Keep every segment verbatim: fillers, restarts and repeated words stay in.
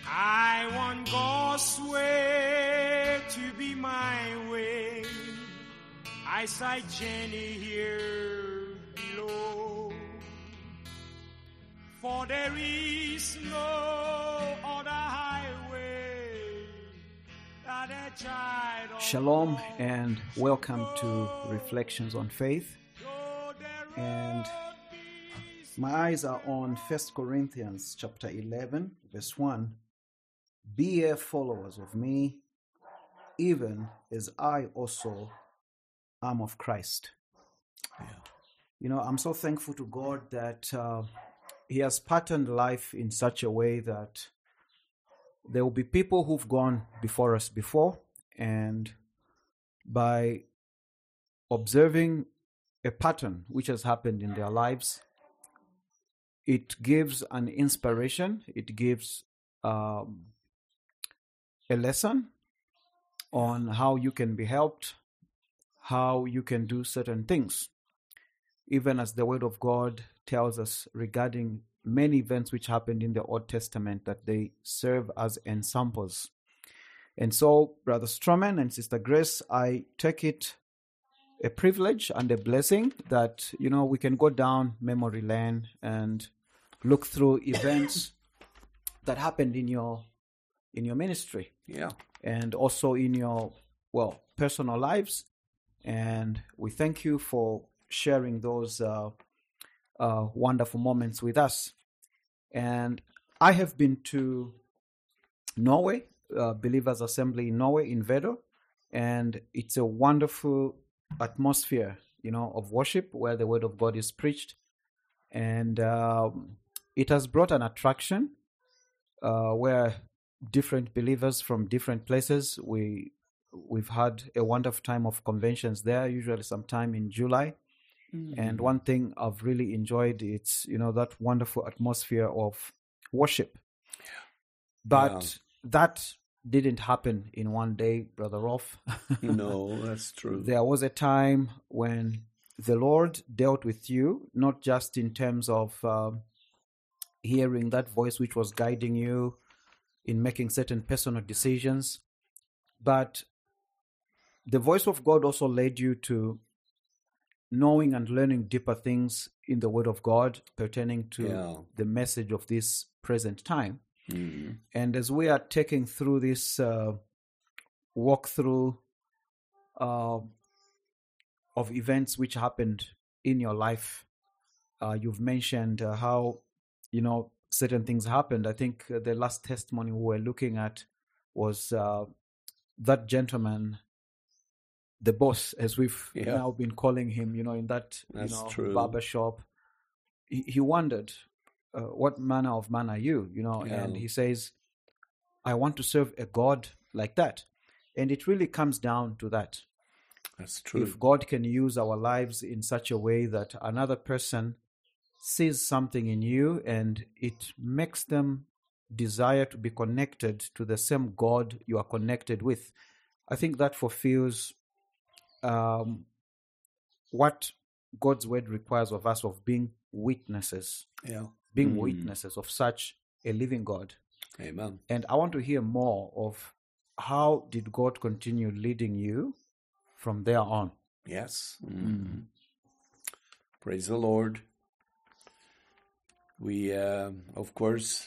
I want God's way to be my way. I sight journey here below, for there is no other highway that a child of Shalom and welcome to Reflections on Faith. And my eyes are on First Corinthians chapter eleven, verse one. Be ye followers of me, even as I also am of Christ. Yeah. You know, I'm so thankful to God that uh, He has patterned life in such a way that there will be people who've gone before us before, and by observing a pattern which has happened in their lives, it gives an inspiration, it gives um, a lesson on how you can be helped, how you can do certain things. Even as the Word of God tells us regarding many events which happened in the Old Testament, that they serve as ensamples. And so, Brother Stroman and Sister Grace, I take it a privilege and a blessing that, you know, we can go down memory lane and look through events that happened in your in your ministry. Yeah. And also in your, well, personal lives. And we thank you for sharing those uh, uh, wonderful moments with us. And I have been to Norway, uh, Believers Assembly in Norway, in Vedo, and it's a wonderful atmosphere, you know, of worship where the Word of God is preached. And um, it has brought an attraction uh, where different believers from different places, we we've had a wonderful time of conventions there, usually sometime in July. Mm-hmm. And one thing I've really enjoyed, it's, you know, that wonderful atmosphere of worship. But yeah. That didn't happen in one day, Brother Rolf. No, that's true. There was a time when the Lord dealt with you, not just in terms of uh, hearing that voice which was guiding you in making certain personal decisions, but the voice of God also led you to knowing and learning deeper things in the Word of God pertaining to yeah. the message of this present time. Mm-hmm. And as we are taking through this uh, walkthrough uh, of events which happened in your life, uh, you've mentioned uh, how, you know, certain things happened. I think uh, the last testimony we were looking at was uh, that gentleman, the boss, as we've yeah. now been calling him, you know, in that That's you know true. barber shop. He, he wondered, uh, what manner of man are you, you know? Yeah. And he says, I want to serve a God like that. And it really comes down to that. That's true. If God can use our lives in such a way that another person sees something in you and it makes them desire to be connected to the same God you are connected with, I think that fulfills um, what God's word requires of us, of being witnesses. Yeah. Being mm. witnesses of such a living God. Amen. And I want to hear more of how did God continue leading you from there on? Yes. Mm. Mm. Praise the Lord. We, uh, of course,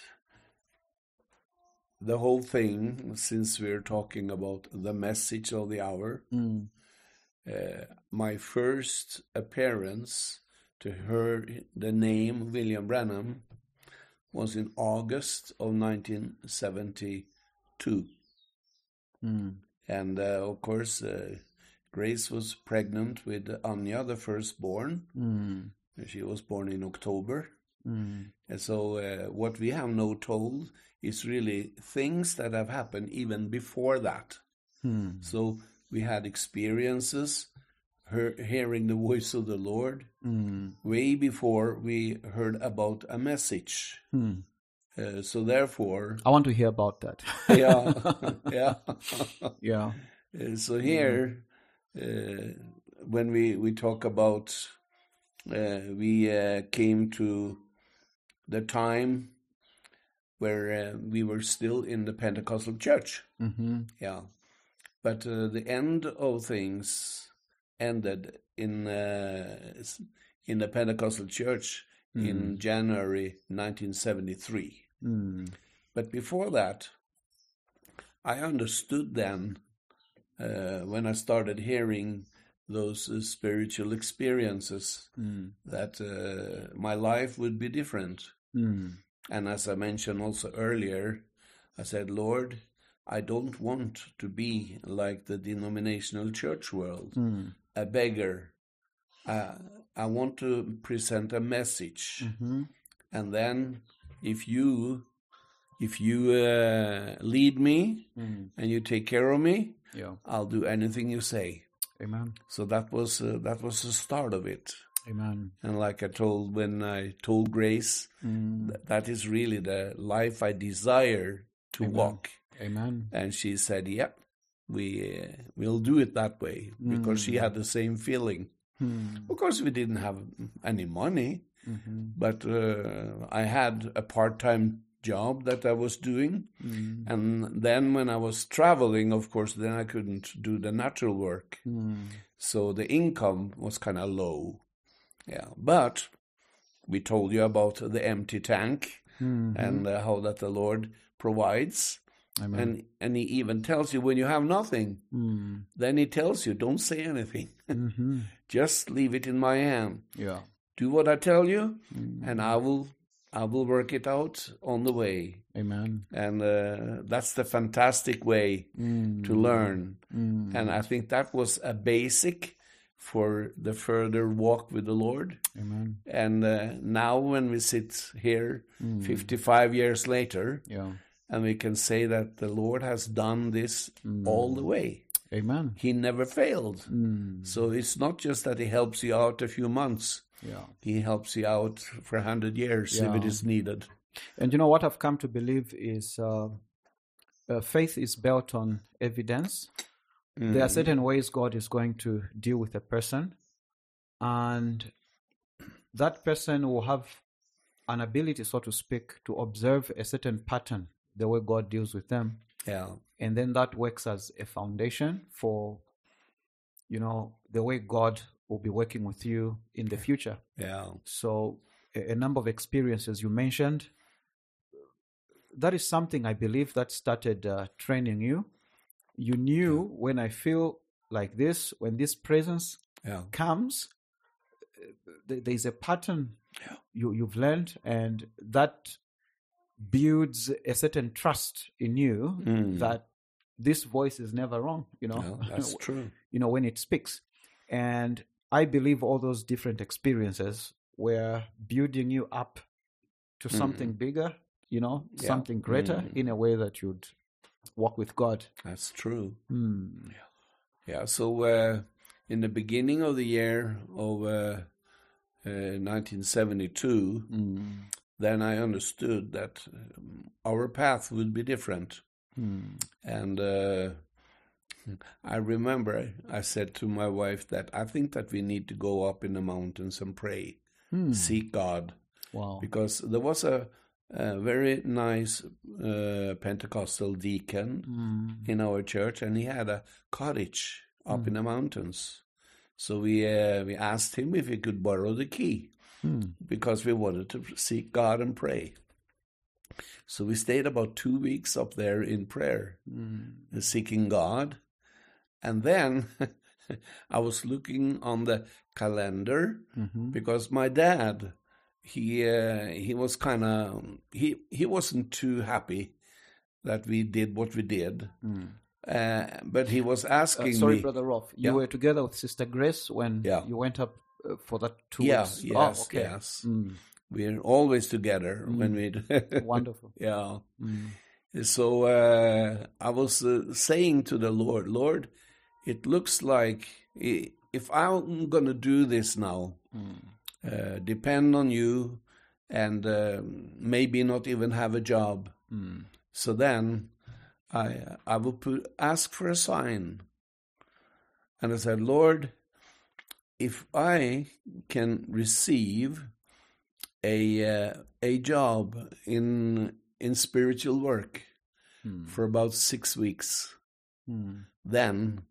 the whole thing, since we're talking about the message of the hour, mm. uh, my first appearance to hear the name William Branham was in August of nineteen seventy-two. Mm. And, uh, of course, uh, Grace was pregnant with Anya, the firstborn. Mm. She was born in October. Mm. And so uh, what we have now told is really things that have happened even before that. Mm. So we had experiences, her, hearing the voice of the Lord, mm. way before we heard about a message. Mm. Uh, so therefore... I want to hear about that. yeah, yeah. yeah. Uh, so here, uh, when we, we talk about, uh, we uh, came to the time where uh, we were still in the Pentecostal church. Mm-hmm. Yeah. But uh, the end of things ended in uh, in the Pentecostal church mm. in January nineteen seventy-three. Mm. But before that, I understood then, uh, when I started hearing those uh, spiritual experiences, mm. that uh, my life would be different. Mm. And as I mentioned also earlier, I said, Lord, I don't want to be like the denominational church world, mm. a beggar. Uh, I want to present a message. Mm-hmm. And then if you if you uh, lead me mm. and you take care of me, yeah. I'll do anything you say. Amen. So that was uh, that was the start of it. Amen. And like I told when I told Grace, mm. th- that is really the life I desire to Amen. walk. Amen. And she said, "Yep, we uh, we'll do it that way," because mm. she had the same feeling. Mm. Of course, we didn't have any money, mm-hmm. but uh, I had a part-time job that I was doing, mm. and then when I was traveling, of course, then I couldn't do the natural work, mm. so the income was kind of low. Yeah, but we told you about the empty tank mm-hmm. and uh, how that the Lord provides. Amen. And and he even tells you when you have nothing, mm. then he tells you, don't say anything. mm-hmm. Just leave it in my hand. Yeah. Do what I tell you, mm. and I will I will work it out on the way. Amen. And uh, that's the fantastic way mm. to learn. Mm. And I think that was a basic for the further walk with the Lord. Amen. And uh, now when we sit here mm. fifty-five years later, yeah. and we can say that the Lord has done this mm. all the way. Amen. He never failed. Mm. So it's not just that he helps you out a few months. Yeah. He helps you out for a hundred years yeah. if it is needed. And you know what I've come to believe is uh, uh, faith is built on evidence. Mm. There are certain ways God is going to deal with a person, and that person will have an ability, so to speak, to observe a certain pattern, the way God deals with them. Yeah. And then that works as a foundation for, you know, the way God will be working with you in the future. Yeah. So a, a number of experiences you mentioned, that is something I believe that started uh, training you. You knew yeah. when I feel like this, when this presence yeah. comes, th- there's a pattern yeah. you, you've learned, and that builds a certain trust in you mm. that this voice is never wrong, you know. No, that's true. You know, when it speaks. And I believe all those different experiences were building you up to mm. something bigger, you know, yeah. something greater mm. in a way that you'd walk with God. That's true. Mm. Yeah. yeah. So uh, in the beginning of the year of uh, uh, nineteen seventy-two, mm. then I understood that um, our path would be different. Mm. And uh, I remember I said to my wife that I think that we need to go up in the mountains and pray, mm. seek God. Wow. Because there was a, a very nice uh, Pentecostal deacon mm. in our church, and he had a cottage up mm. in the mountains. So we uh, we asked him if he could borrow the key, mm. because we wanted to seek God and pray. So we stayed about two weeks up there in prayer, mm. seeking God. And then I was looking on the calendar mm-hmm. because my dad, he uh, he was kind of, he, he wasn't too happy that we did what we did. Mm. Uh, but he was asking uh, sorry, me. Brother Rolf, you yeah. were together with Sister Grace when yeah. you went up uh, for that two yeah, weeks? Yes, oh, okay. yes. Mm. We're always together mm. when we. Wonderful. Yeah. Mm. So uh, I was uh, saying to the Lord, Lord, it looks like if I'm going to do this now, mm. uh, depend on you, and uh, maybe not even have a job. Mm. So then I I will put, ask for a sign. And I said, Lord, if I can receive a uh, a job in in spiritual work Mm. for about six weeks. Mm. Then,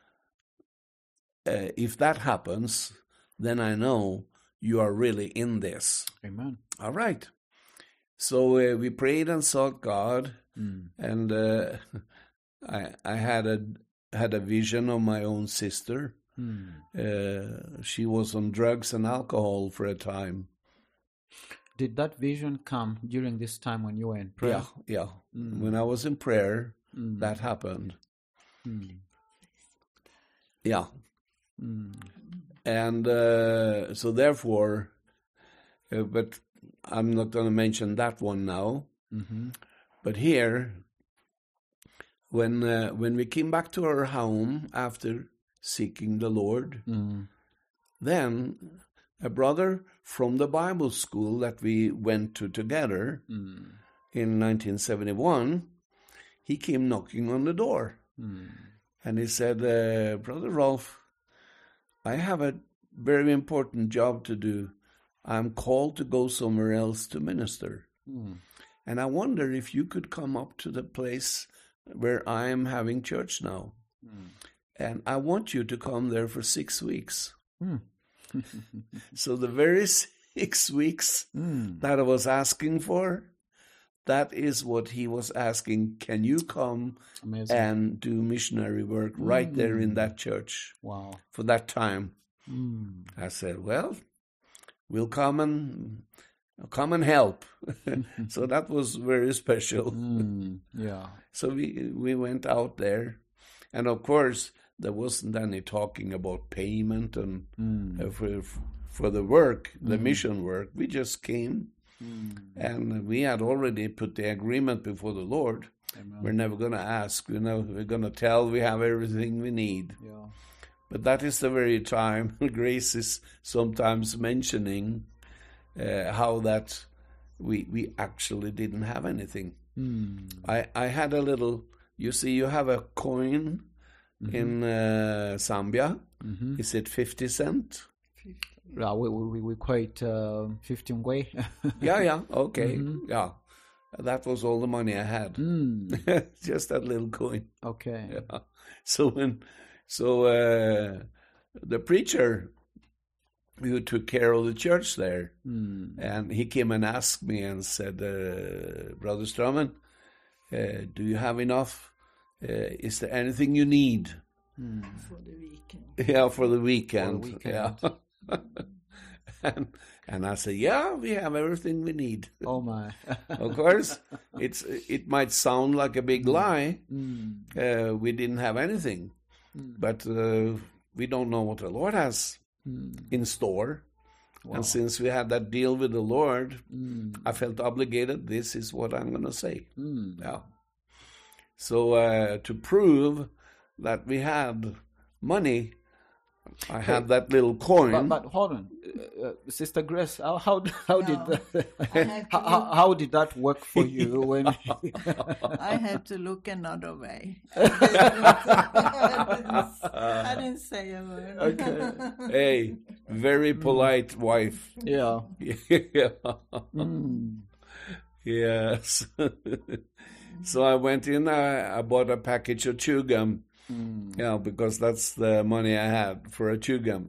uh, if that happens, then I know you are really in this. Amen. All right. So uh, we prayed and sought God, Mm. and uh, I I had a had a vision of my own sister. Mm. Uh, she was on drugs and alcohol for a time. Did that vision come during this time when you were in prayer? Yeah, yeah. Mm. When I was in prayer, Mm. that happened. Mm. Yeah. Mm. And uh, so therefore, uh, but I'm not going to mention that one now. Mm-hmm. But here, when uh, when we came back to our home after seeking the Lord, Mm. then a brother from the Bible school that we went to together Mm. in nineteen seventy-one, he came knocking on the door. Mm. And he said, uh, Brother Rolf, I have a very important job to do. I'm called to go somewhere else to minister. Mm. And I wonder if you could come up to the place where I am having church now. Mm. And I want you to come there for six weeks. Mm. So the very six weeks Mm. that I was asking for, that is what he was asking. Can you come Amazing. and do missionary work right there in that church Wow. for that time? Mm. I said, well, we'll come and come and help. So that was very special. Mm. Yeah. So we we went out there, and of course there wasn't any talking about payment and Mm. uh, for for the work, the Mm. mission work. We just came, Mm. and we had already put the agreement before the Lord. Amen. We're never going to ask. You know, we're going to tell we have everything we need. Yeah. But that is the very time Grace is sometimes mentioning uh, how that we we actually didn't have anything. Mm. I, I had a little, you see, you have a coin in uh, Zambia. Mm-hmm. Is it fifty cent? Yeah, we we we quite uh, fifteen way. Yeah, yeah, okay, yeah. That was all the money I had. Mm. Just that little coin. Okay. Yeah. So when, so uh, the preacher who took care of the church there, Mm. and he came and asked me and said, uh, Brother Strauman, uh, do you have enough? Uh, is there anything you need? Mm. For the weekend. Yeah, for the weekend. For the weekend. Yeah. and, and I said, yeah, we have everything we need. Oh my. Of course, it's it might sound like a big lie. Mm. Uh, we didn't have anything, Mm. but uh, we don't know what the Lord has Mm. in store. Wow. And since we had that deal with the Lord, Mm. I felt obligated. This is what I'm going to say. Mm. Yeah. So uh, to prove that we had money, I had that little coin. But, but hold on, uh, uh, Sister Grace, how how, how did No, that, I had to how, how, look- how did that work for you when? I had to look another way. I didn't, I didn't say a word. Okay. Hey, very polite wife. Yeah. Yeah. Mm. Yes. So I went in, I, I bought a package of chew gum. Mm. Yeah, because that's the money I had for a chew gum.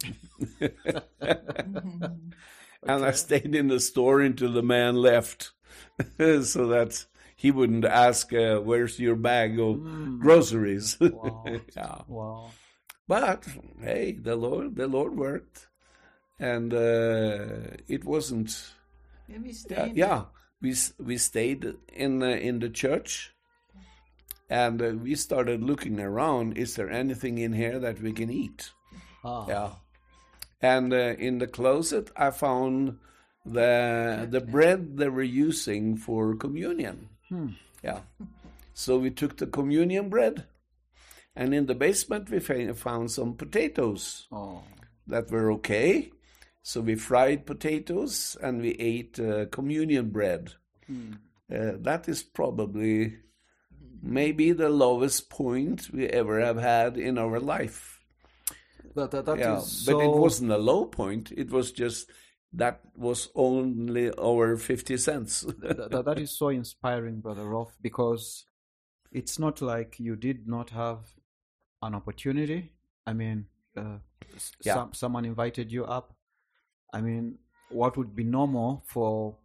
And I stayed in the store until the man left, so that he wouldn't ask, uh, where's your bag of groceries? Wow. Yeah. Wow. But hey, the Lord, the Lord worked, and uh, it wasn't. Yeah, we Yeah, stayed. yeah. We s- we stayed in uh, in the church, and uh, we started looking around. Is there anything in here that we can eat? Ah. Yeah. And uh, in the closet, I found the the bread they were using for communion. Hmm. Yeah. So we took the communion bread, and in the basement we fa- found some potatoes Oh. that were okay. So we fried potatoes and we ate uh, communion bread. Hmm. Uh, that is probably maybe the lowest point we ever have had in our life. But that, that Yeah, is but it so- wasn't a low point. It was just that was only over fifty cents. Th- th- that is so inspiring, Brother Rolf, because it's not like you did not have an opportunity. I mean, uh, s- Yeah. some, someone invited you up. I mean, what would be normal for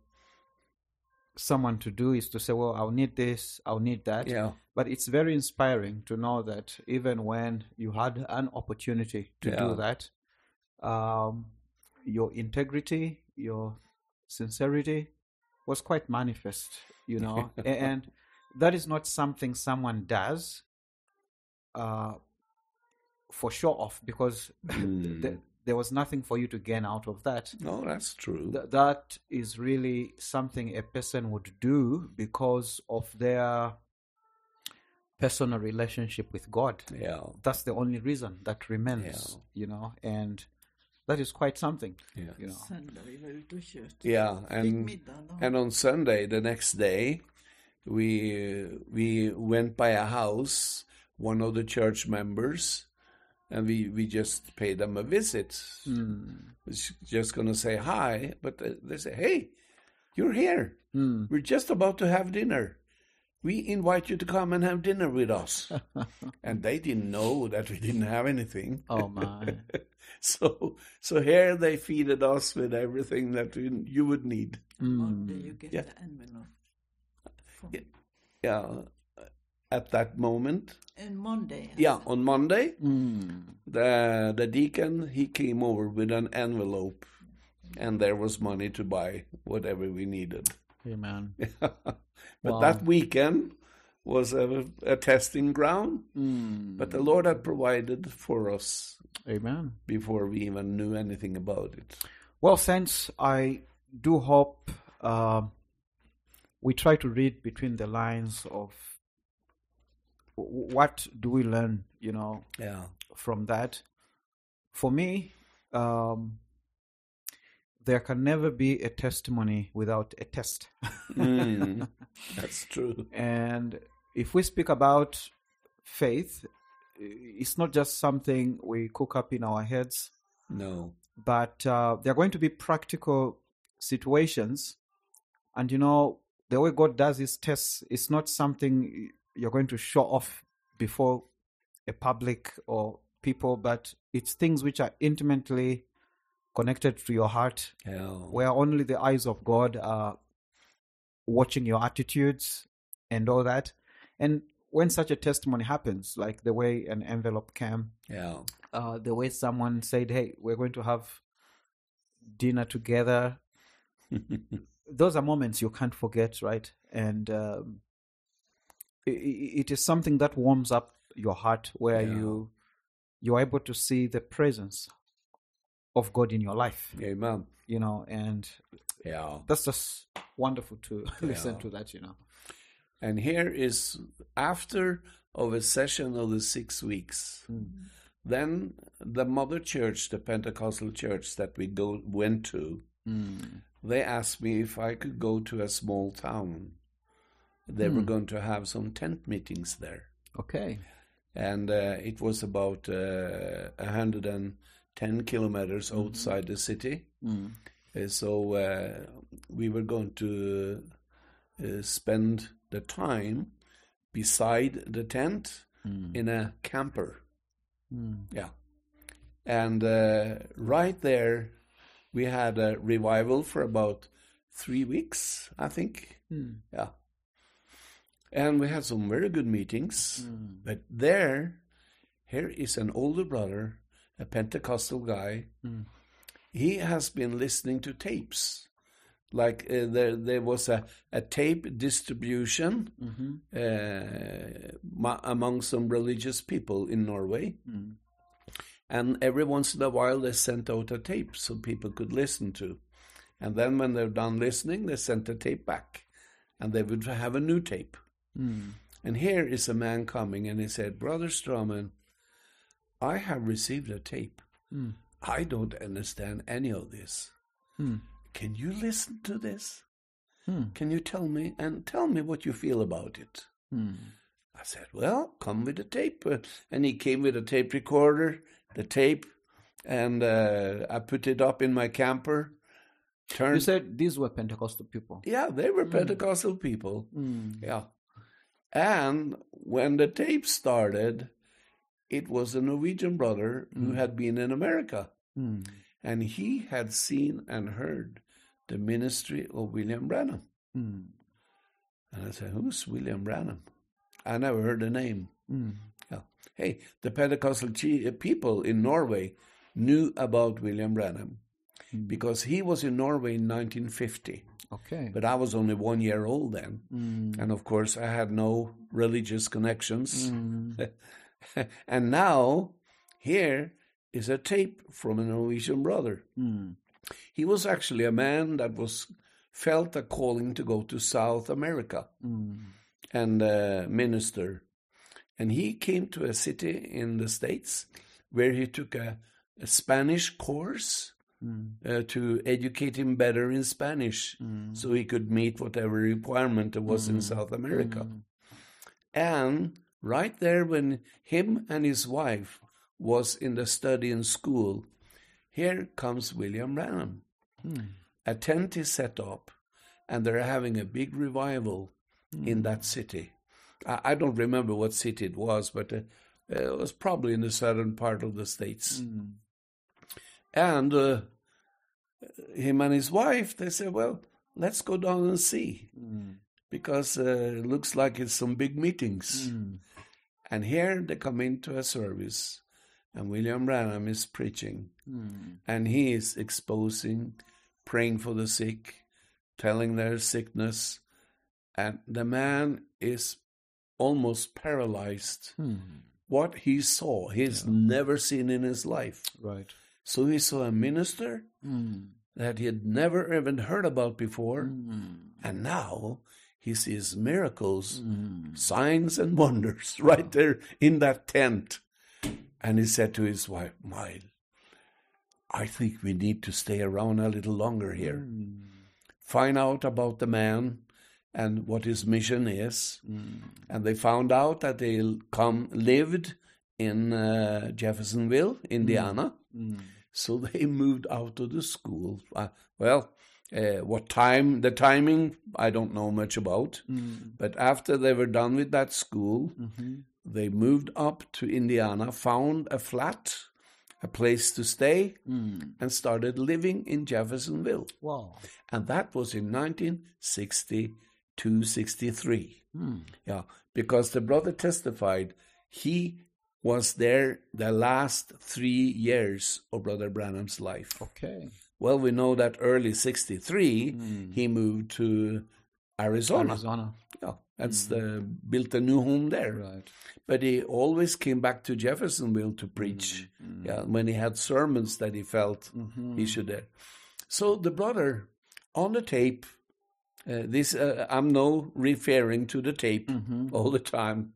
someone to do is to say, well, I'll need this, I'll need that. Yeah. But it's very inspiring to know that even when you had an opportunity to Yeah. do that, um, your integrity, your sincerity was quite manifest, you know. A- and that is not something someone does uh, for show off, because Mm. th- there was nothing for you to gain out of that. No, that's true. Th- that is really something a person would do because of their personal relationship with God. Yeah. That's the only reason that remains, Yeah. you know, and that is quite something, Yeah. you know. Söndag, vi var ute och kört. Yeah, Fick and middag då. and on Sunday, the next day, we we went by a house, one of the church members, and we we just paid them a visit. Was just gonna say hi, but uh, they say, "Hey, you're here. We're just about to have dinner. We invite you to come and have dinner with us." And they didn't know that we didn't have anything. Oh my. So so here they feeded us with everything that we, you would need. Monday you get Yeah. the envelope. From, Yeah. Yeah, at that moment. And Monday. Yeah, on Monday, Mm. the the deacon, he came over with an envelope, and there was money to buy whatever we needed. Amen. But Wow. that weekend was a, a testing ground. Mm. But the Lord had provided for us Amen. before we even knew anything about it. Well, saints, I do hope um, we try to read between the lines of w- what do we learn, you know, Yeah. from that. For me, um, there can never be a testimony without a test. Mm, that's true. And if we speak about faith, it's not just something we cook up in our heads, No. but uh, there are going to be practical situations. And, you know, the way God does his tests is not something you're going to show off before a public or people, but it's things which are intimately connected to your heart, Yeah. where only the eyes of God are watching your attitudes and all that. And when such a testimony happens, like the way an envelope came, Yeah. uh, the way someone said, hey, we're going to have dinner together, those are moments you can't forget, right? And um, it, it is something that warms up your heart, where Yeah. you you're able to see the presence of God in your life, Amen. you know, and Yeah. that's just wonderful to listen Yeah. to that, you know. And here is after of a session of the six weeks. Then the mother church, the Pentecostal church that we go went to, they asked me if I could go to a small town. They were going to have some tent meetings there. Okay. And uh, it was about uh, one hundred ten kilometers outside the city. Uh, so uh, we were going to uh, spend the time beside the tent in a camper. Yeah. And uh, right there, we had a revival for about three weeks, I think. Yeah. And we had some very good meetings. But there, here is an older brother, a Pentecostal guy. He has been listening to tapes. Like uh, there, there was a, a tape distribution uh, ma- among some religious people in Norway. And every once in a while they sent out a tape so people could listen to. And then when they're done listening, they sent the tape back. And they would have a new tape. And here is a man coming and he said, Brother Strawman, I have received a tape. I don't understand any of this. Can you listen to this? Can you tell me and tell me what you feel about it? I said, well, come with the tape. Uh, And he came with a tape recorder, the tape, and uh, I put it up in my camper. turned. You said these were Pentecostal people. Yeah, they were Pentecostal people. Mm. Yeah. And when the tape started, it was a Norwegian brother who had been in America. Mm. And he had seen and heard the ministry of William Branham. Mm. And I said, who's William Branham? I never heard the name. Mm. Yeah. Hey, the Pentecostal chi- people in Norway knew about William Branham because he was in Norway in nineteen fifty. Okay. But I was only one year old then. Mm. And of course, I had no religious connections. Mm. And now, here is a tape from a Norwegian brother. Mm. He was actually a man that was felt a calling to go to South America Mm. and uh, minister. And he came to a city in the States where he took a, a Spanish course Mm. uh, to educate him better in Spanish Mm. so he could meet whatever requirement there was in South America. Mm. And right there when him and his wife was in the study in school, here comes William Branham. Mm. A tent is set up, and they're having a big revival in that city. I, I don't remember what city it was, but uh, it was probably in the southern part of the States. Mm. And uh, him and his wife, they said, well, let's go down and see, Mm. because uh, it looks like it's some big meetings. Mm. And here they come into a service, and William Branham is preaching, Mm. and he is exposing, praying for the sick, telling their sickness, and the man is almost paralyzed. Mm. What he saw, he's never seen in his life. Right. So he saw a minister Mm. that he had never even heard about before, Mm. and now he sees miracles, Mm. signs and wonders right there in that tent. And he said to his wife, "My, I think we need to stay around a little longer here. Mm. Find out about the man and what his mission is." Mm. And they found out that they come lived in uh, Jeffersonville, Indiana. Mm. So they moved out of the school. Uh, well, uh, what time, the timing, I don't know much about. Mm. But after they were done with that school, Mhm. they moved up to Indiana, found a flat, a place to stay, Mm. and started living in Jeffersonville. Wow. And that was in nineteen sixty-two, sixty-three. Mm. Yeah, because the brother testified he was there the last three years of Brother Branham's life. Okay. Well, we know that early sixty-three, Mm. he moved to Arizona. Arizona. Yeah, that's the, built a new home there. Right. But he always came back to Jeffersonville to preach. Mm. Yeah, when he had sermons that he felt Mhm. he should have. So the brother on the tape, uh, this uh, I'm now referring to the tape Mhm. all the time,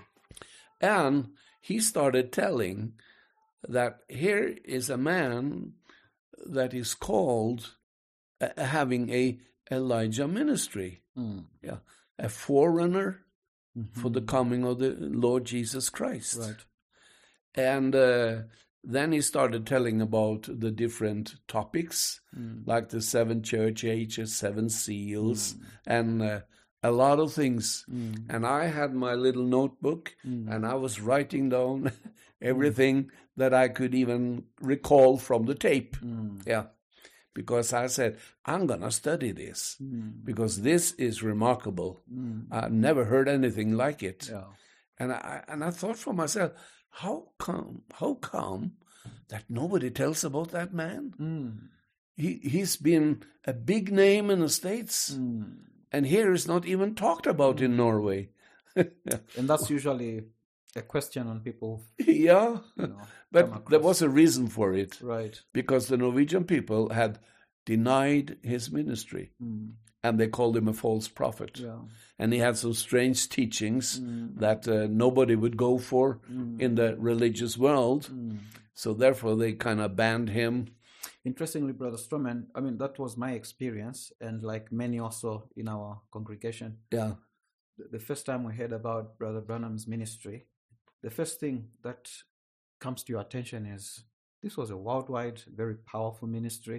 and he started telling that here is a man that is called uh, having a Elijah ministry, Mm. yeah, a forerunner for Mhm. the coming of the Lord Jesus Christ. Right. And uh, then he started telling about the different topics, Mm. like the seven church ages, seven seals, Mm. and uh, a lot of things. Mm. And I had my little notebook, Mm. and I was writing down everything that I could even recall from the tape. Mm. Yeah, because I said, I'm going to study this, Mm. because this is remarkable. Mm. I've never heard anything like it. Yeah. And I and I thought for myself, how come how come that nobody tells about that man? Mm. He he's been a big name in the States, Mm. and here is not even talked about in Norway. And that's usually a question on people, Yeah, you know, come but there across. was a reason for it, Right. because the Norwegian people had denied his ministry, Mm. and they called him a false prophet. Yeah. And he had some strange teachings Mm. that uh, nobody would go for Mm. in the religious world. Mm. So therefore, they kind of banned him. Interestingly, Brother Stroman, I mean, that was my experience, and like many also in our congregation, Yeah, the the first time we heard about Brother Branham's ministry, the first thing that comes to your attention is this was a worldwide, very powerful ministry.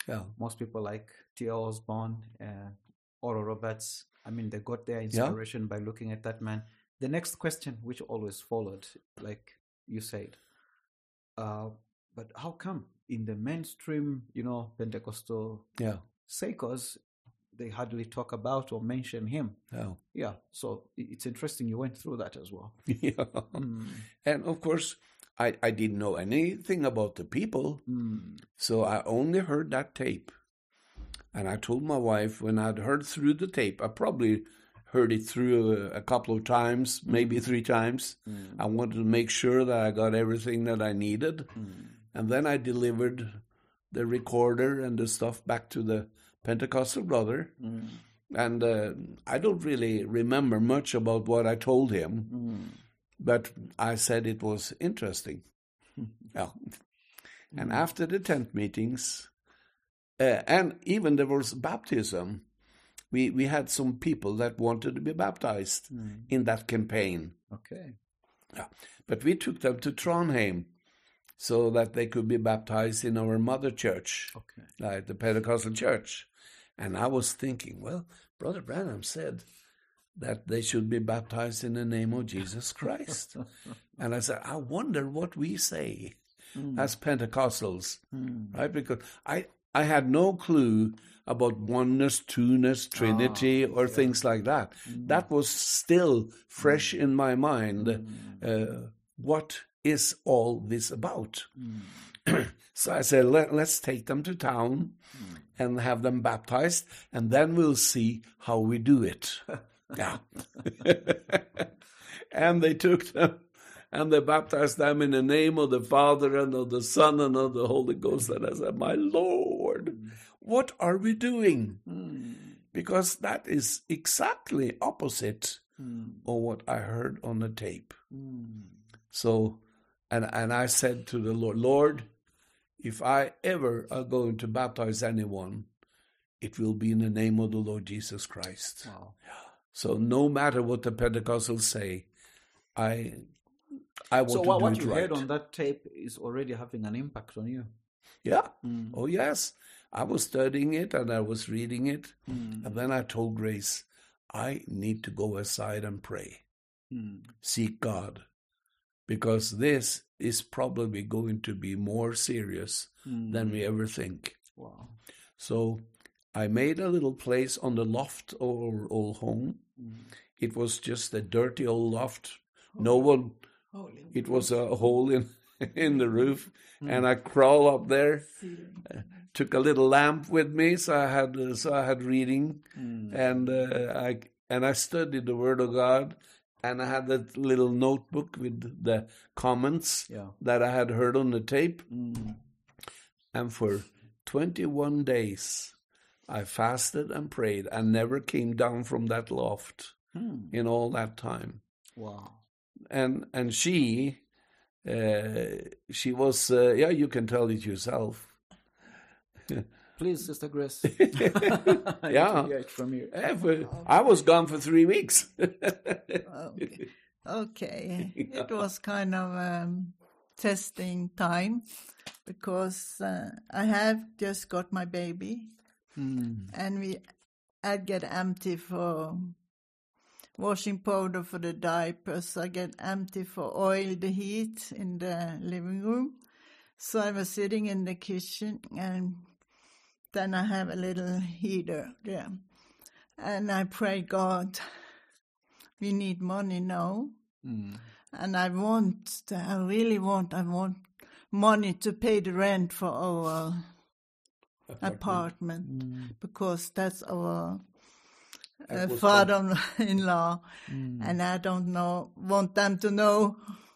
Yeah. Most people like T L Osborne, uh, Oral Roberts. I mean, they got their inspiration yeah. by looking at that man. The next question, which always followed, like you said, uh, but how come in the mainstream, you know, Pentecostal yeah. circles, they hardly talk about or mention him? Yeah. Yeah. So it's interesting you went through that as well. Yeah. Mm. And of course, I, I didn't know anything about the people. Mm. So I only heard that tape. And I told my wife when I'd heard through the tape, I probably heard it through a, a couple of times, maybe three times. Mm. I wanted to make sure that I got everything that I needed. Mm. And then I delivered the recorder and the stuff back to the Pentecostal brother. Mm. And uh, I don't really remember much about what I told him, mm. but I said it was interesting. Yeah. And after the tent meetings, uh, and even there was baptism, we, we had some people that wanted to be baptized mm. in that campaign. Okay. Yeah. But we took them to Trondheim so that they could be baptized in our mother church, okay. like the Pentecostal church. And I was thinking, well, Brother Branham said that they should be baptized in the name of Jesus Christ. And I said, I wonder what we say mm. as Pentecostals, mm. right? Because I, I had no clue about oneness, two-ness, Trinity, ah, or yeah. things like that. Mm. That was still fresh mm. in my mind. Mm. Uh, what is all this about? Mm. So I said, Let, let's take them to town mm. and have them baptized, and then we'll see how we do it. Yeah. And they took them, and they baptized them in the name of the Father and of the Son and of the Holy Ghost. And I said, my Lord, mm. what are we doing? Mm. Because that is exactly opposite mm. of what I heard on the tape. Mm. So, and, and I said to the Lord, Lord, if I ever are going to baptize anyone, it will be in the name of the Lord Jesus Christ. Wow. So no matter what the Pentecostals say, I I want so to what, do what it you right. heard on that tape is already having an impact on you. Yeah. Mm. Oh, yes. I was studying it and I was reading it. Mm. And then I told Grace, I need to go aside and pray. Mm. Seek God. Because this is probably going to be more serious mm. than we ever think. Wow. So I made a little place on the loft of our old home. Mm. It was just a dirty old loft. Oh. No one, Holy it was a hole in, in the roof. Mm. And I crawled up there, uh, took a little lamp with me, so I had uh, so I had reading, mm. and uh, I and I studied the Word of God. And I had that little notebook with the comments yeah. that I had heard on the tape. Mm. And for twenty-one days, I fasted and prayed and never came down from that loft mm. in all that time. Wow. And and she, uh, she was, uh, yeah, you can tell it yourself. Please, Sister Grace. Yeah. From you. Okay. I was gone for three weeks. Okay. Okay. Yeah. It was kind of um, testing time because uh, I have just got my baby mm. and we I'd get empty for washing powder for the diapers. I get empty for oil, the heat in the living room. So I was sitting in the kitchen and then I have a little heater there. And I pray, God, we need money now. Mm. And I want, I really want, I want money to pay the rent for our apartment, apartment mm. because that's our uh, father-in-law. Mm. And I don't know, want them to know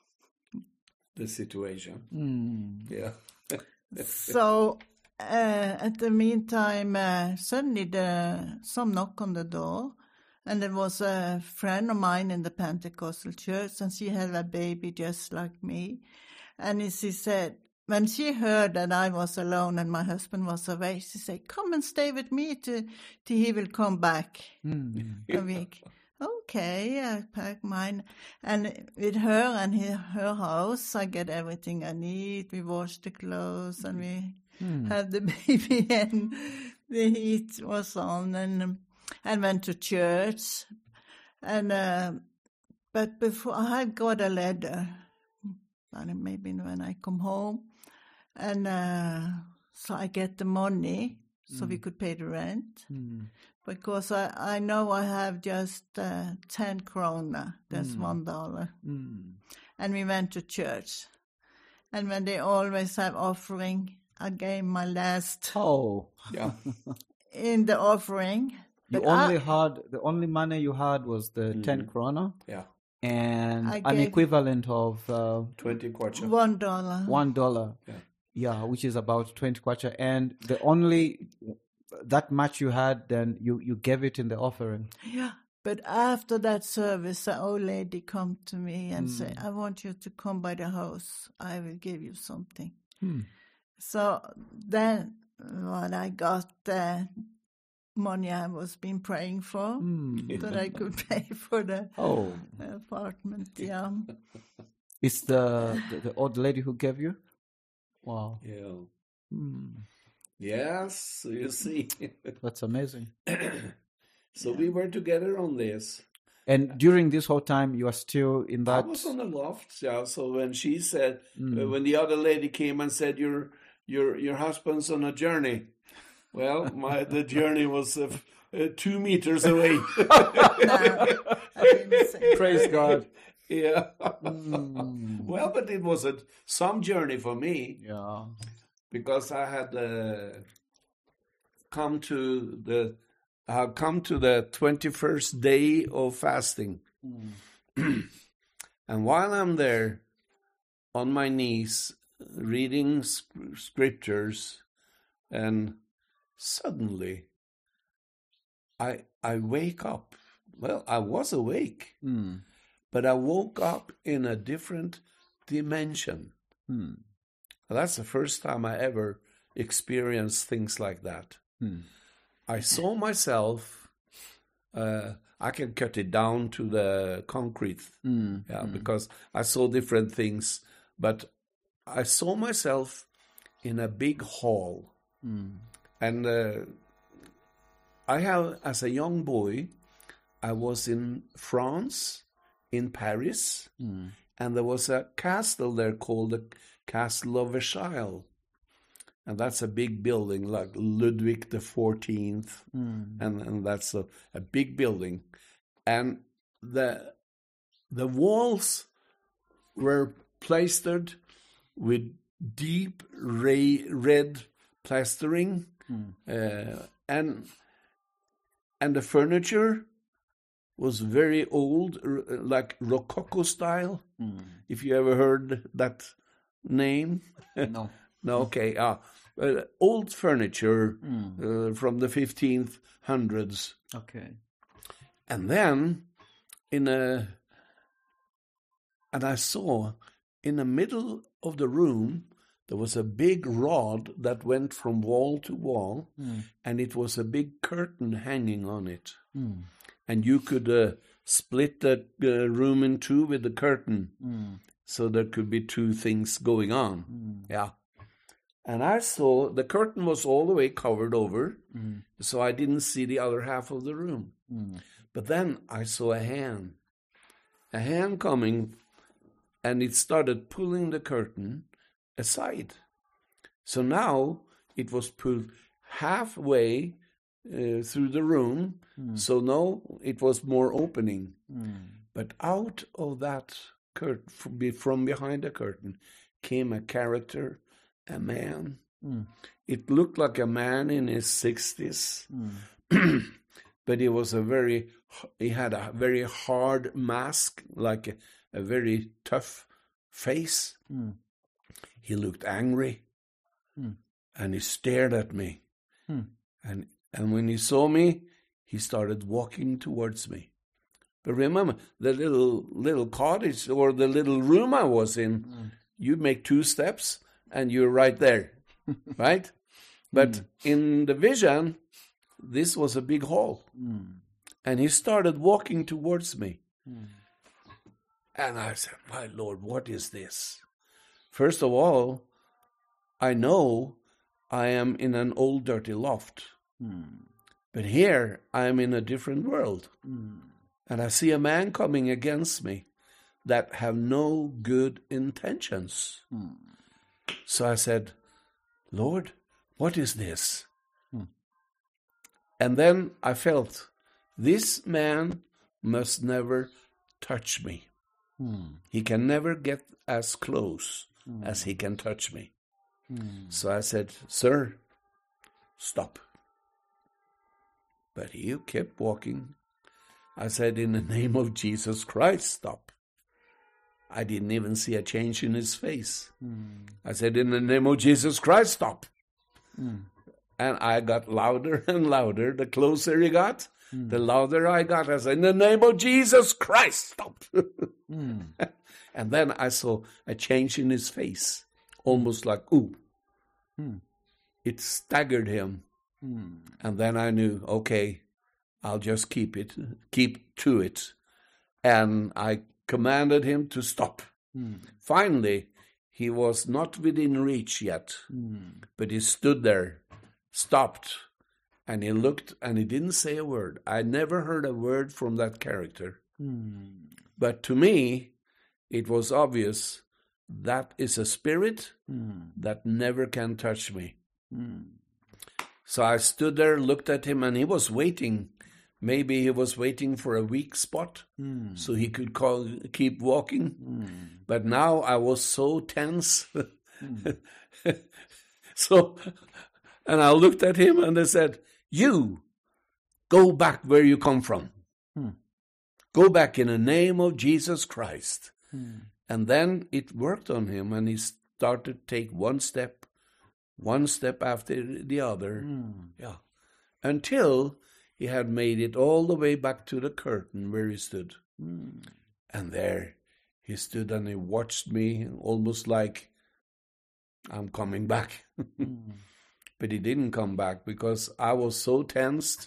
the situation. Mm. Yeah. So... Uh, at the meantime, uh, suddenly the, some knock on the door, and there was a friend of mine in the Pentecostal church, and she had a baby just like me. And she said, when she heard that I was alone and my husband was away, she said, come and stay with me till, till he will come back mm. a week. Okay, I pack mine. And with her and her, her house, I get everything I need. We wash the clothes and we have the baby and the heat was on and um, and went to church. And uh, but before I got a letter, and maybe when I come home, and uh, so I get the money so we could pay the rent. Because I, I know I have just uh, ten krona, that's one dollar. And we went to church. And when they always have offering, I gave my last Oh, Yeah. in the offering. you But only I- had the only money you had was the ten krona Yeah. and I an gave- equivalent of uh, twenty kwacha. One dollar. one dollar. Yeah. Yeah, which is about twenty kwacha, and the only that much you had, then you you gave it in the offering. Yeah. But after that service, an old lady come to me and say, I want you to come by the house. I will give you something. So then when I got the money I was been praying for, that I could pay for the Oh, apartment, yeah. it's the, the the old lady who gave you. Wow, Yeah. Yes, you see. that's amazing. So we were together on this. And during this whole time, you are still in I that. was on the loft, yeah. So when she said, uh, when the other lady came and said, "Your your your husband's on a journey," well, my the journey was uh, f- uh, two meters away. No, I didn't say Praise God. Yeah. Well, but it was a some journey for me Yeah. because I had uh, come to the I had come to the twenty-first day of fasting. And while I'm there on my knees reading sc- scriptures, and suddenly I I wake up. Well, I was awake, but I woke up in a different dimension. That's the first time I ever experienced things like that. I saw myself. Uh, I can cut it down to the concrete, yeah, because I saw different things. But I saw myself in a big hall, and uh, I have, as a young boy, I was in France, in Paris, and there was a castle there called the Castle of Versailles. And that's a big building, like Ludwig the Fourteenth, and, and that's a, a big building. And the the walls were plastered with deep ray, red plastering, uh, and and the furniture was very old, r- like Rococo style. If you ever heard that name. No. No, okay. Uh, uh, old furniture uh, from the fifteenth hundreds. Okay. And then in a, and I saw in the middle of the room, there was a big rod that went from wall to wall, and it was a big curtain hanging on it. And you could uh, split the uh, room in two with the curtain. So there could be two things going on. Yeah. And I saw the curtain was all the way covered over, so I didn't see the other half of the room. But then I saw a hand, a hand coming, and it started pulling the curtain aside. So now it was pulled halfway uh, through the room, so now it was more opening. But out of that curtain, from behind the curtain, came a character, a man. It looked like a man in his sixties, but he was a very, he had a very hard mask, like a, a very tough face. He looked angry, and he stared at me. And and when he saw me, he started walking towards me. But remember, the little little cottage or the little room I was in, you make two steps and you're right there, right? But in the vision, this was a big hall. And he started walking towards me. Mm. And I said, my Lord, what is this? First of all, I know I am in an old dirty loft. Mm. But here I am in a different world. Mm. And I see a man coming against me that have no good intentions. Mm. So I said, Lord, what is this? Mm. And then I felt, this man must never touch me. Mm. He can never get as close Mm. as he can touch me. Mm. So I said, sir, stop. But he kept walking. I said, in the name of Jesus Christ, stop. I didn't even see a change in his face. Mm. I said, in the name of Jesus Christ, stop. Mm. And I got louder and louder. The closer he got, mm. the louder I got. I said, in the name of Jesus Christ, stop. mm. And then I saw a change in his face, almost like, ooh. Mm. It staggered him. Mm. And then I knew, okay, I'll just keep it, keep to it. And I commanded him to stop. Mm. Finally, he was not within reach yet, Mm. but he stood there, stopped, and he looked, and he didn't say a word. I never heard a word from that character. Mm. But to me, it was obvious that is a spirit Mm. that never can touch me. Mm. So I stood there, looked at him, and he was waiting. Maybe he was waiting for a weak spot Mm. so he could call, keep walking. Mm. But now I was so tense. Mm. So, and I looked at him and I said, you, go back where you come from. Mm. Go back in the name of Jesus Christ. Mm. And then it worked on him, and he started to take one step, one step after the other. Mm. Yeah. Until he had made it all the way back to the curtain where he stood. Mm. And there he stood and he watched me almost like, I'm coming back. Mm. But he didn't come back because I was so tensed,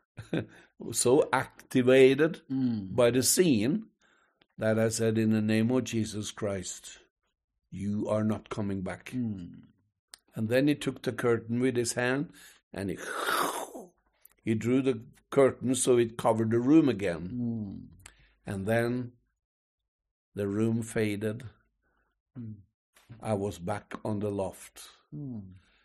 so activated Mm. by the scene that I said, in the name of Jesus Christ, you are not coming back. Mm. And then he took the curtain with his hand and he, he drew the curtain so it covered the room again. Mm. And then the room faded. Mm. I was back on the loft. Mm.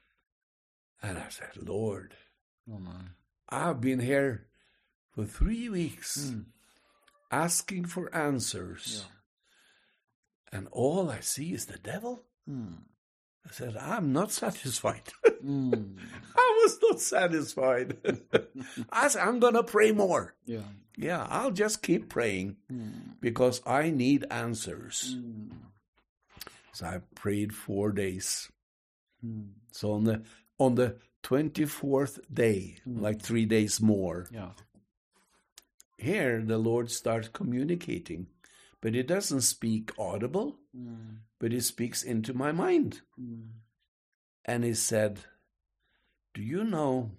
And I said, Lord, Oh my. I've been here for three weeks Mm. asking for answers. Yeah. And all I see is the devil. Mm. I said, I'm not satisfied. Mm. I was not satisfied. I said, I'm going to pray more. Yeah. Yeah, I'll just keep praying Mm. because I need answers. Mm. So I prayed four days. Mm. So on the on the twenty-fourth day, Mm. like three days more, Yeah. here the Lord starts communicating. But he doesn't speak audible, Mm. but he speaks into my mind. Mm. And he said, do you know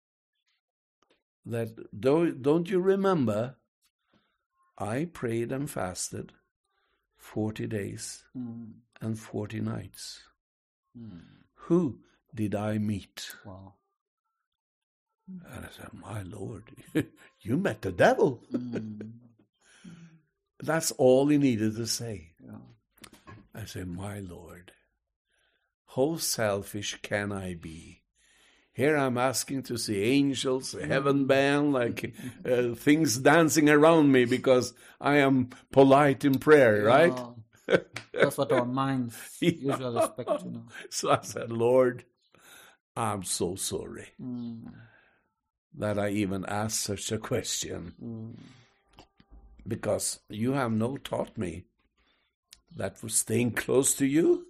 that, do, don't you remember, I prayed and fasted forty days Mm. and forty nights. Mm. Who did I meet? Wow. And I said, my Lord, you met the devil. Mm. That's all he needed to say. Yeah. I said, my Lord, how selfish can I be? Here I'm asking to see angels, heaven bound, like uh, things dancing around me because I am polite in prayer, right? Yeah. That's what our minds Yeah. usually expect, you know. So I said, Lord, I'm so sorry Mm. that I even asked such a question, Mm. because you have no taught me that for staying close to you,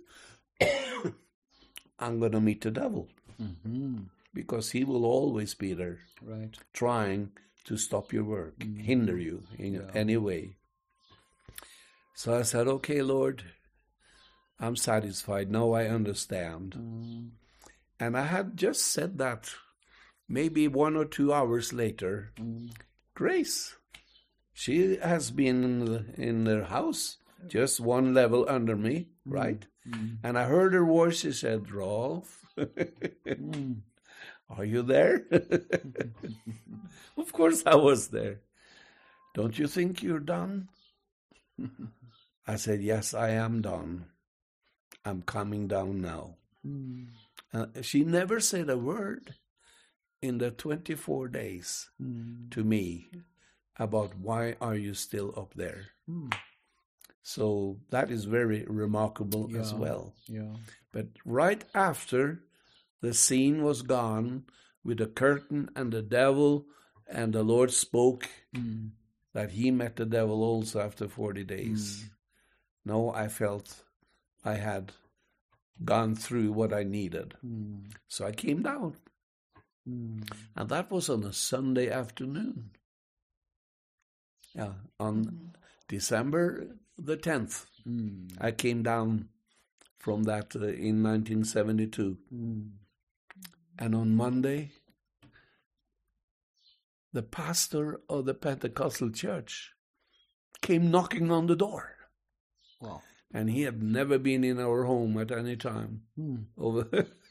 I'm going to meet the devil, Mm-hmm. because he will always be there Right. trying to stop your work, Mm. hinder you in Yeah. any way. So I said, okay, Lord, I'm satisfied. Now I understand. Mm. And I had just said that maybe one or two hours later, Mm. Grace. She has been in, the, in their house, just one level under me, right? Mm. And I heard her voice. She said, Rolf, mm. are you there? Of course I was there. Don't you think you're done? I said, yes, I am done. I'm coming down now. Mm. Uh, she never said a word in the twenty-four days mm. to me about why are you still up there. Mm. So that is very remarkable yeah. as well. Yeah. But right after the scene was gone with the curtain and the devil, and the Lord spoke mm. that he met the devil also after forty days. Mm. No, I felt I had gone through what I needed. Mm. So I came down. Mm. And that was on a Sunday afternoon. Yeah, on mm. December the tenth. Mm. I came down from that uh, in nineteen seventy-two. Mm. And on Monday, the pastor of the Pentecostal church came knocking on the door. Wow. And he had never been in our home at any time. Mm. Over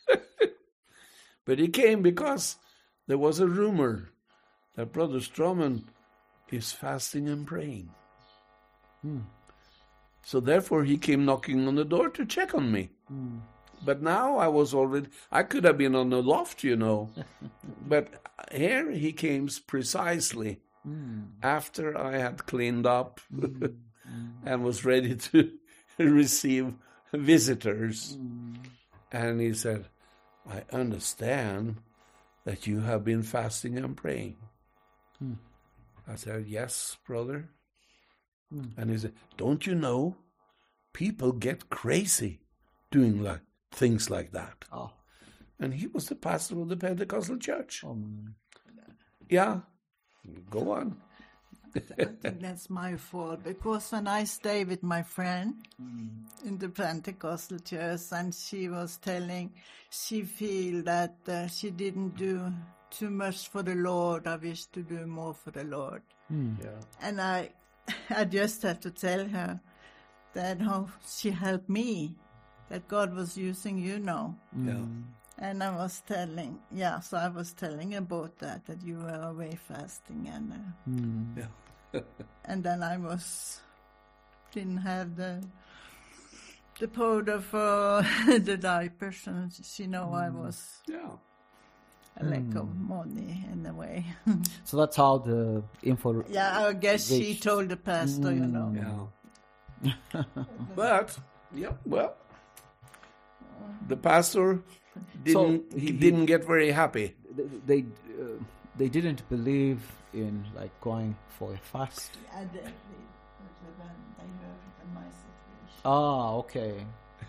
But he came because there was a rumor that Brother Stroman is fasting and praying. Mm. So therefore he came knocking on the door to check on me. Mm. But now I was already, I could have been on the loft, you know. But here he came precisely mm. after I had cleaned up mm. and was ready to receive visitors. Mm. And he said, I understand that you have been fasting and praying. Mm. I said, yes, brother. Mm. And he said, don't you know, people get crazy doing like things like that. Oh. And he was the pastor of the Pentecostal church. Um, yeah, go on. I think that's my fault, because when I stay with my friend mm. in the Pentecostal church, and she was telling, she feel that uh, she didn't do too much for the Lord. I wish to do more for the Lord. Mm. Yeah. And I, I just had to tell her that how she helped me, that God was using you now. Yeah. And I was telling, yeah, so I was telling about that, that you were away fasting. And uh, mm. yeah. and then I was, didn't have the the powder for the diapers, and she know mm. I was yeah. a lack mm. of money in a way. So that's how the info... Yeah, I guess reached. She told the pastor, mm. you know. Yeah. But, yeah, well, the pastor didn't so he, didn't get very happy. They uh, they didn't believe in like going for a fast. Yeah, they, they, they heard my situation. Ah, okay.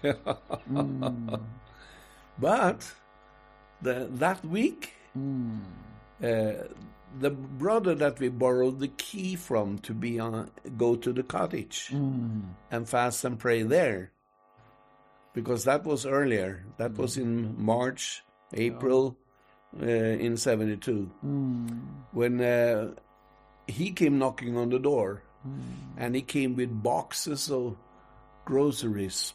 mm. But the, that week, mm. uh, the brother that we borrowed the key from to be on, go to the cottage mm. and fast and pray there. Because that was earlier. That mm. was in March, April, uh, in seventy-two. Mm. When uh, he came knocking on the door, mm. and he came with boxes of groceries.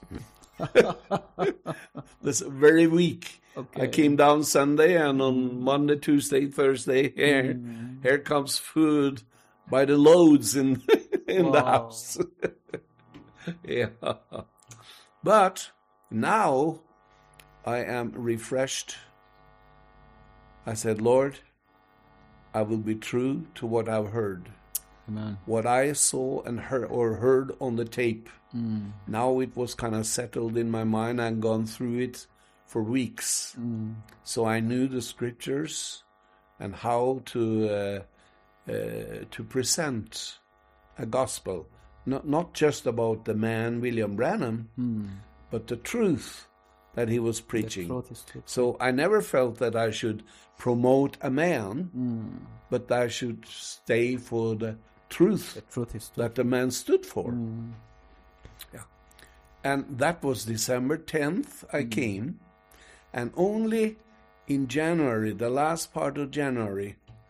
This very week. Okay. I came down Sunday, and on Monday, Tuesday, Thursday, here, mm. here comes food by the loads in, in wow. the house. Yeah. But now I am refreshed. I said, Lord, I will be true to what I've heard. Amen. What I saw and heard or heard on the tape. Mm. Now it was kind of settled in my mind. I'd gone through it for weeks. Mm. So I knew the scriptures and how to uh, uh, to present a gospel. Not, not just about the man, William Branham, mm. but the truth that he was preaching. The truth is truth. So I never felt that I should promote a man, mm. but I should stay for the truth, the truth is truth. that the man stood for. Mm. Yeah. And that was December tenth I mm. came, and only in January, the last part of January,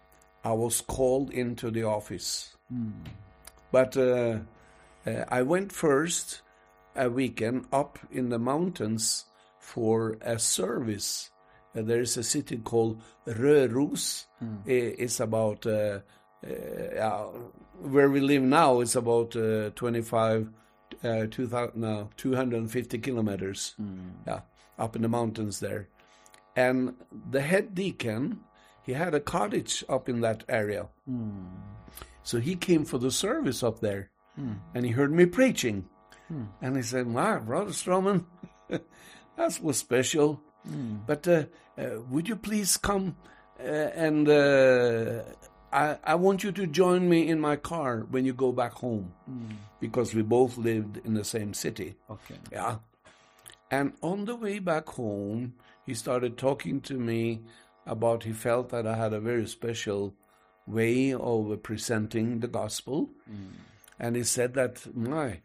I was called into the office. Mm. But uh, uh, I went first a weekend up in the mountains for a service. Uh, there is a city called Røros. Mm. It's about, uh, uh, where we live now, it's about uh, twenty-five, uh, two thousand, no, two hundred fifty kilometers. Mm. Yeah, up in the mountains there. And the head deacon, he had a cottage up in that area. Mm. So he came for the service up there. Mm. And he heard me preaching. Mm. And he said, "Wow, Brother Stroman, that was special. Mm. But uh, uh, would you please come uh, and uh, I, I want you to join me in my car when you go back home." Mm. Because we both lived in the same city. Okay. Yeah. And on the way back home, he started talking to me about he felt that I had a very special way of presenting the gospel. Mm. And he said that, my,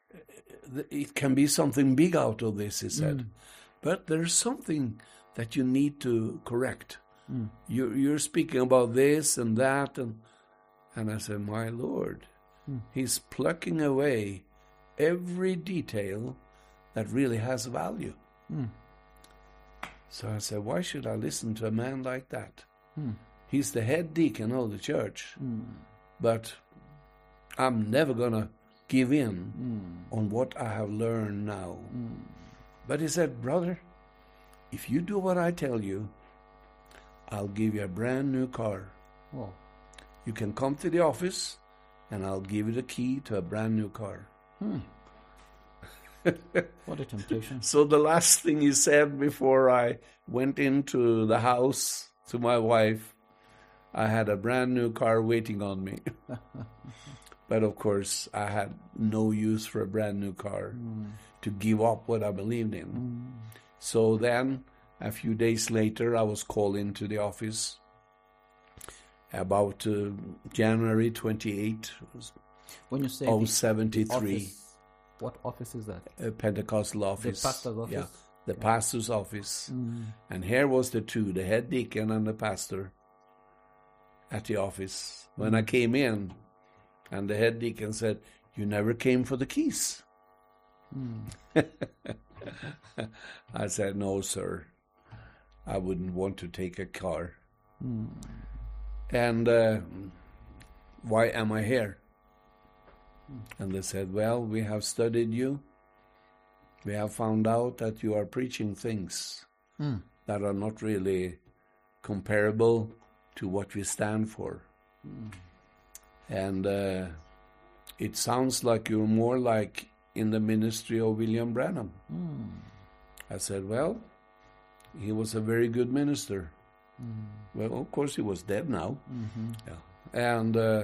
it can be something big out of this, he said. Mm. But there's something that you need to correct. Mm. You, you're speaking about this and that. And, and I said, my Lord, mm. he's plucking away every detail that really has value. Mm. So I said, why should I listen to a man like that? Mm. He's the head deacon of the church. Mm. But I'm never going to give in mm. on what I have learned now. Mm. But he said, brother, if you do what I tell you, I'll give you a brand new car. Oh. You can come to the office and I'll give you the key to a brand new car. Hmm. What a temptation. So the last thing he said before I went into the house to my wife, I had a brand new car waiting on me. But of course, I had no use for a brand new car mm. to give up what I believed in. Mm. So then, a few days later, I was called into the office about uh, January twenty-eighth when you say of seventy-three. Office, what office is that? A Pentecostal office. The pastor's office? Yeah, the yeah. pastor's office. Mm. And here was the two, the head deacon and the pastor at the office. Mm. When I came in, and the head deacon said, "You never came for the keys." Mm. I said, "No, sir. I wouldn't want to take a car." Mm. And uh, why am I here? Mm. And they said, "Well, we have studied you. We have found out that you are preaching things mm. that are not really comparable to what we stand for. Mm. And uh, it sounds like you're more like in the ministry of William Branham." Mm. I said, "Well, he was a very good minister." Mm. Well, of course, he was dead now. Mm-hmm. Yeah. And uh,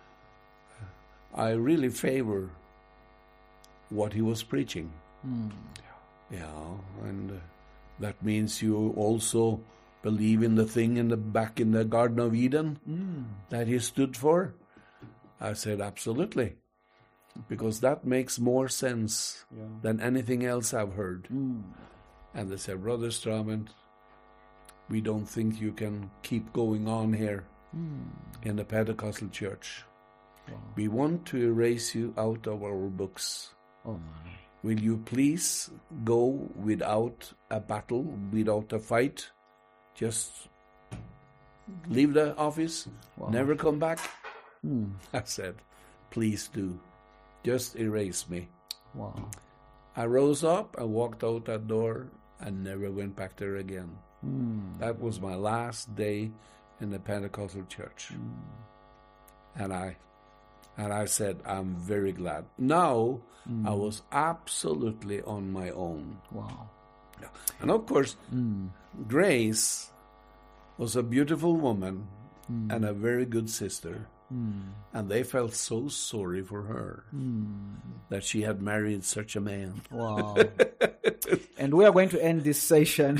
I really favor what he was preaching. Mm. Yeah, and uh, that means you also believe in the thing in the back in the Garden of Eden mm. that he stood for. I said, absolutely, because that makes more sense yeah. than anything else I've heard. Mm. And they said, "Brother Stroman, we don't think you can keep going on here mm. in the Pentecostal church. Wow. We want to erase you out of our books. Oh my. Will you please go without a battle, without a fight? Just leave the office, wow. never come back?" Mm. I said, "Please do. Just erase me." Wow. I rose up, I walked out that door, and never went back there again. Mm. That was my last day in the Pentecostal church. Mm. And I and I said, I'm very glad. Now, mm. I was absolutely on my own. Wow. Yeah. And of course, mm. Grace was a beautiful woman mm. and a very good sister. Mm. And they felt so sorry for her mm. that she had married such a man. Wow. And we are going to end this session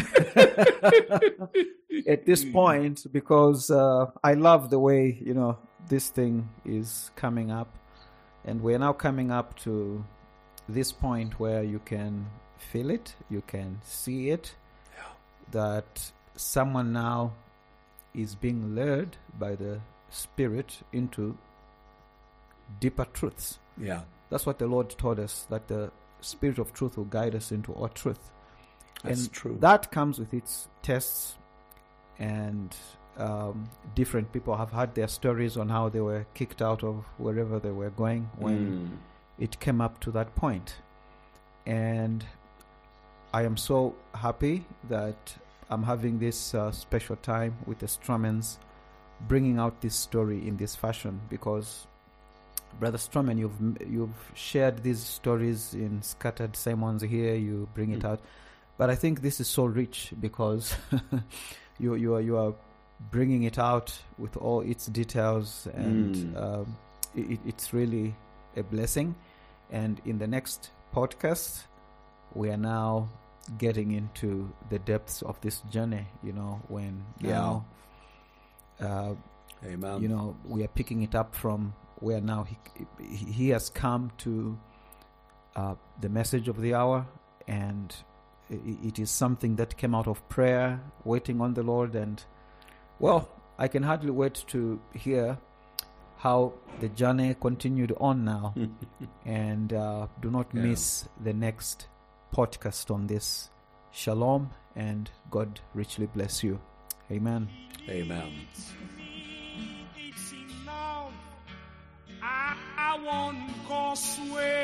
at this point because uh, I love the way, you know, this thing is coming up. And we're now coming up to this point where you can feel it, you can see it, yeah. that someone now is being led by the spirit into deeper truths. Yeah. That's what the Lord told us, that the Spirit of truth will guide us into all truth. That's and true. That comes with its tests, and um, different people have had their stories on how they were kicked out of wherever they were going when Mm. it came up to that point. And I am so happy that I'm having this uh, special time with the Strumans, bringing out this story in this fashion, because Brother Strumman, you've you've shared these stories in scattered sermons here. You bring it Mm. out, but I think this is so rich because you you are you are bringing it out with all its details, and Mm. um, it, it's really a blessing. And in the next podcast, we are now getting into the depths of this journey. You know, when Yeah. now, uh, Amen. you know, we are picking it up from where now he he has come to uh, the message of the hour, and it is something that came out of prayer, waiting on the Lord. And well, I can hardly wait to hear how the journey continued on now. And uh, do not Yeah. miss the next podcast on this. Shalom, and God richly bless you. Amen. Amen. It's enough. I, I won't go sway